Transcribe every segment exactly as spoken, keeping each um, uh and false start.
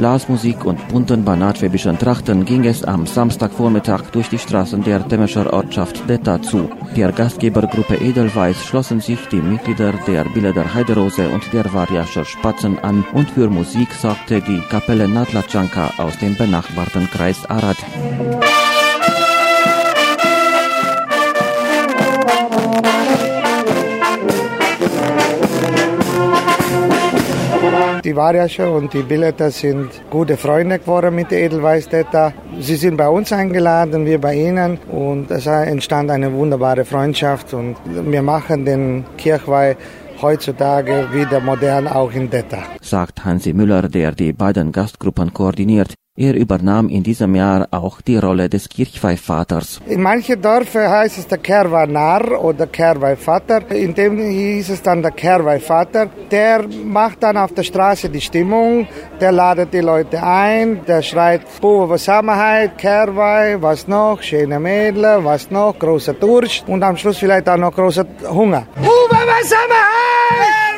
Blasmusik und bunten banatschwäbischen Trachten ging es am Samstagvormittag durch die Straßen der Temescher Ortschaft Detta zu. Der Gastgebergruppe Edelweiss schlossen sich die Mitglieder der Bieleter Heiderose und der Varjascher Spatzen an und für Musik sorgte die Kapelle Natlatschanka aus dem benachbarten Kreis Arad. Die Varjascher und die Bieleter sind gute Freunde geworden mit der Edelweiss Detta. Sie sind bei uns eingeladen, wir bei ihnen, und es entstand eine wunderbare Freundschaft und wir machen den Kirchweih heutzutage wieder modern auch in Detta, sagt Hansi Müller, der die beiden Gastgruppen koordiniert. Er übernahm in diesem Jahr auch die Rolle des Kirchweihvaters. In manchen Dörfern heißt es der Kirchweih-Narr oder Kirchweihvater. In dem hieß es dann der Kirchweihvater. Der macht dann auf der Straße die Stimmung, der ladet die Leute ein, der schreit, Buwe, was haben wir heute, Kirchweih, was noch, schöne Mädel, was noch, großer Durst und am Schluss vielleicht auch noch großer Hunger. Buwe, was haben wir heute?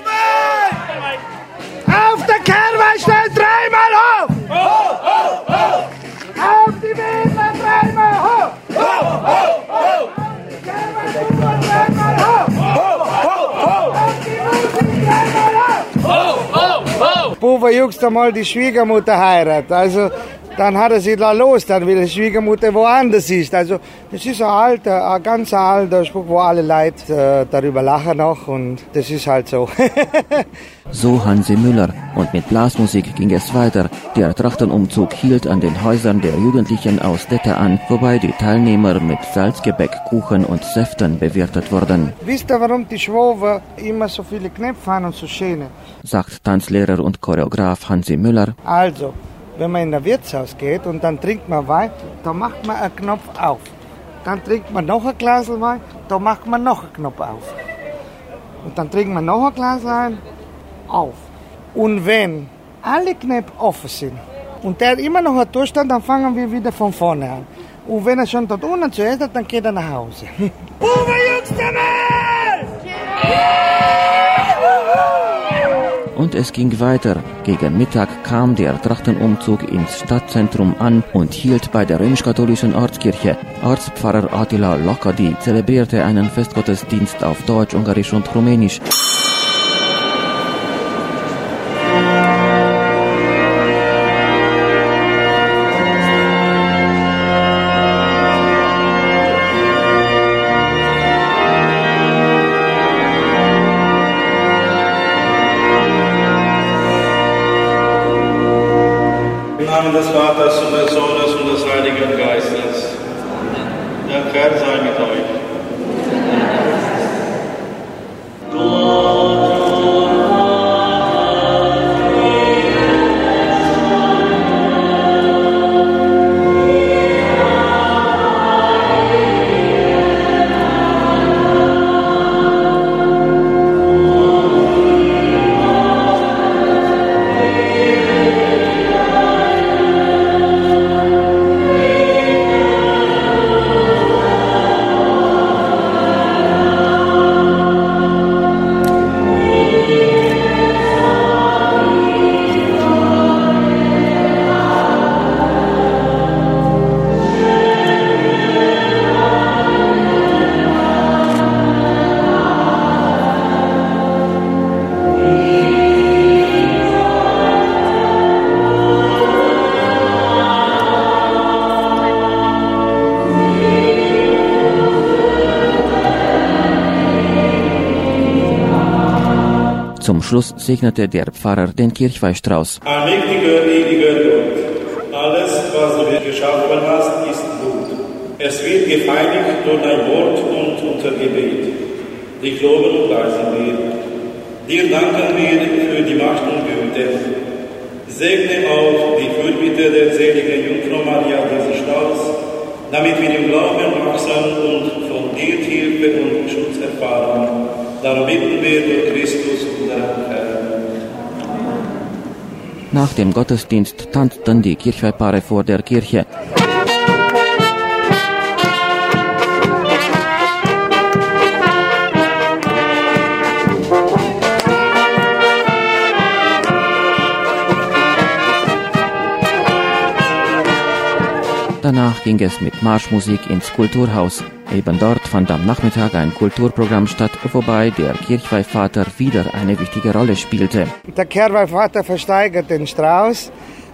Kirchweih! Auf der Kirchweih steht dreimal hoch! Ho, ho, ho! Auf die Mädler dreimal hoch! Ho, ho, ho! Auf die Kirchweih dreimal hoch! Ho, ho, ho! Auf die Musik dreimal hoch! Ho, ho, ho! Buwe jüngst einmal die Schwiegermutter heiratet. Also, dann hat er sich da los, dann will die Schwiegermutter woanders ist. Also, das ist ein alter, ein ganz alter Spruch, wo alle Leute äh, darüber lachen noch, und das ist halt so. So Hansi Müller. Und mit Blasmusik ging es weiter. Der Trachtenumzug hielt an den Häusern der Jugendlichen aus Detta an, wobei die Teilnehmer mit Salzgebäck, Kuchen und Säften bewirtet wurden. Wisst ihr, warum die Schwoben immer so viele Knöpfe haben und so schöne? Sagt Tanzlehrer und Choreograf Hansi Müller. Also, wenn man in ein Wirtshaus geht und dann trinkt man Wein, dann macht man einen Knopf auf. Dann trinkt man noch ein Glas Wein, dann macht man noch einen Knopf auf. Und dann trinkt man noch ein Glas Wein, auf. Und wenn alle Knöpfe offen sind und der immer noch hat Durchstand, dann fangen wir wieder von vorne an. Und wenn er schon dort unten zu essen hat, dann geht er nach Hause. Uwe Jüngstermann! Und es ging weiter. Gegen Mittag kam der Trachtenumzug ins Stadtzentrum an und hielt bei der römisch-katholischen Ortskirche. Ortspfarrer Attila Lokadi zelebrierte einen Festgottesdienst auf Deutsch, Ungarisch und Rumänisch. Im Namen des Vaters und des Sohnes und des Heiligen Geistes. Der Herr sei mit euch. Zum Schluss segnete der Pfarrer den Kirchweihstrauß. Allmächtiger, ewiger Gott, alles, was du geschaffen hast, ist gut. Es wird geheiligt durch dein Wort und unser Gebet. Dich loben und preisen wir. Dir danken wir für die Macht und Güte. Segne auch die Fürbitte der seligen Jungfrau Maria dieses Strauß, damit wir im Glauben wachsen und von dir Hilfe und Schutz erfahren. Darum bitten wir durch Christus, unseren Herrn. Nach dem Gottesdienst tanzten die Kirchweihpaare vor der Kirche. Danach ging es mit Marschmusik ins Kulturhaus. Eben dort fand am Nachmittag ein Kulturprogramm statt, wobei der Kirchweihvater wieder eine wichtige Rolle spielte. Der Kirchweihvater versteigert den Strauß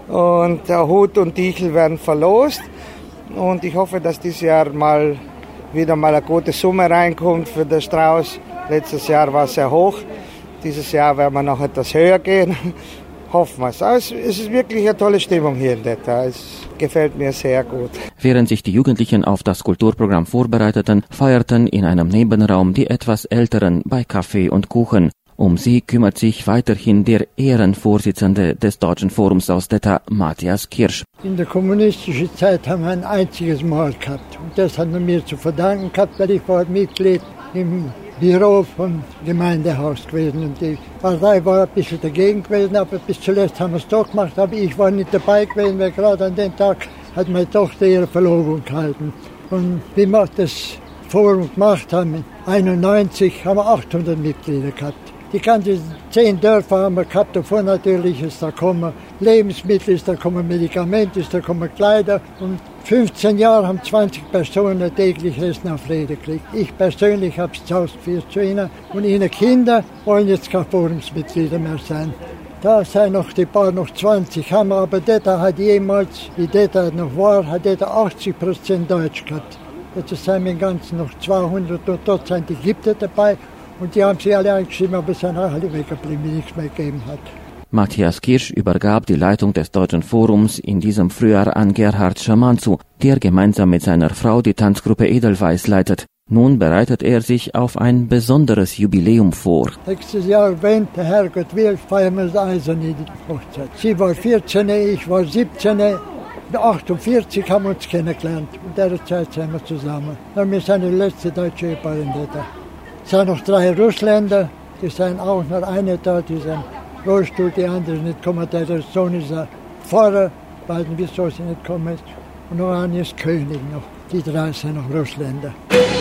und der Hut und Tichel werden verlost. Und ich hoffe, dass dieses Jahr mal wieder mal eine gute Summe reinkommt für den Strauß. Letztes Jahr war es sehr hoch. Dieses Jahr werden wir noch etwas höher gehen. Hoffen wir es. Es ist wirklich eine tolle Stimmung hier in Detta. Es gefällt mir sehr gut. Während sich die Jugendlichen auf das Kulturprogramm vorbereiteten, feierten in einem Nebenraum die etwas Älteren bei Kaffee und Kuchen. Um sie kümmert sich weiterhin der Ehrenvorsitzende des Deutschen Forums aus Detta, Matthias Kirsch. In der kommunistischen Zeit haben wir ein einziges Mal gehabt. Und das hat man mir zu verdanken gehabt, weil ich war Mitglied im Büro vom Gemeindehaus gewesen. Und die Partei war ein bisschen dagegen gewesen, aber bis zuletzt haben wir es doch gemacht. Aber ich war nicht dabei gewesen, weil gerade an dem Tag hat meine Tochter ihre Verlobung gehalten. Und wie wir das Forum gemacht haben, einundneunzig haben wir achthundert Mitglieder gehabt. Die ganzen zehn Dörfer haben wir gehabt, davon natürlich ist da gekommen Lebensmittel, ist da gekommen Medikamente, ist da gekommen Kleider. Und fünfzehn Jahre haben zwanzig Personen täglich Essen auf Rede gekriegt. Ich persönlich habe es ausgeführt zu ihnen. Und ihre Kinder wollen jetzt keine Forumsmitglieder mehr sein. Da sind noch die paar, noch zwanzig haben wir, aber Detta hat jemals, wie Detta noch war, hat Detta achtzig Prozent Deutsch gehabt. Jetzt sind wir im Ganzen noch zweihundert und dort sind die Ägypter dabei. Und die haben sie alle eingeschrieben, aber es sind auch alle weggeblieben, wie nichts mehr gegeben hat. Matthias Kirsch übergab die Leitung des Deutschen Forums in diesem Frühjahr an Gerhard Schamanzu, der gemeinsam mit seiner Frau die Tanzgruppe Edelweiß leitet. Nun bereitet er sich auf ein besonderes Jubiläum vor. Nächstes Jahr, wenn der Herrgott will, feiern wir das eiserne Hochzeit. Sie war vierzehn, ich war siebzehn. achtundvierzig haben wir uns kennengelernt. In der Zeit sind wir zusammen. Wir sind die letzte deutsche Ehepaar in Detta. Es sind noch drei Russländer, die sind auch noch eine da, die sind Rollstuhl, die andere nicht kommen. Der Sohn ist ein Pfarrer, weiß nicht, wieso sie nicht kommen. Und noch einer ist König noch. Die drei sind noch Russländer.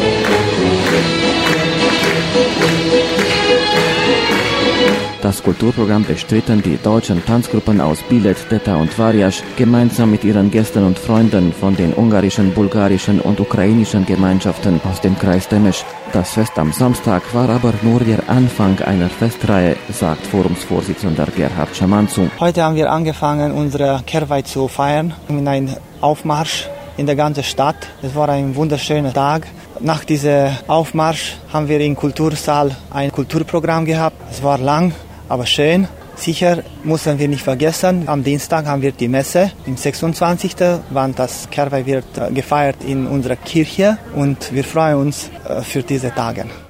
Das Kulturprogramm bestritten die deutschen Tanzgruppen aus Bilet, Detta und Varjasch gemeinsam mit ihren Gästen und Freunden von den ungarischen, bulgarischen und ukrainischen Gemeinschaften aus dem Kreis Temesch. Das Fest am Samstag war aber nur der Anfang einer Festreihe, sagt Forumsvorsitzender Gerhard Schamanzu. Heute haben wir angefangen, unsere Kirchweih zu feiern mit einem Aufmarsch in der ganzen Stadt. Es war ein wunderschöner Tag. Nach diesem Aufmarsch haben wir im Kultursaal ein Kulturprogramm gehabt. Es war lang, aber schön. Sicher müssen wir nicht vergessen, am Dienstag haben wir die Messe. Am sechsundzwanzigsten wann das Kirchweih wird gefeiert in unserer Kirche und wir freuen uns für diese Tage.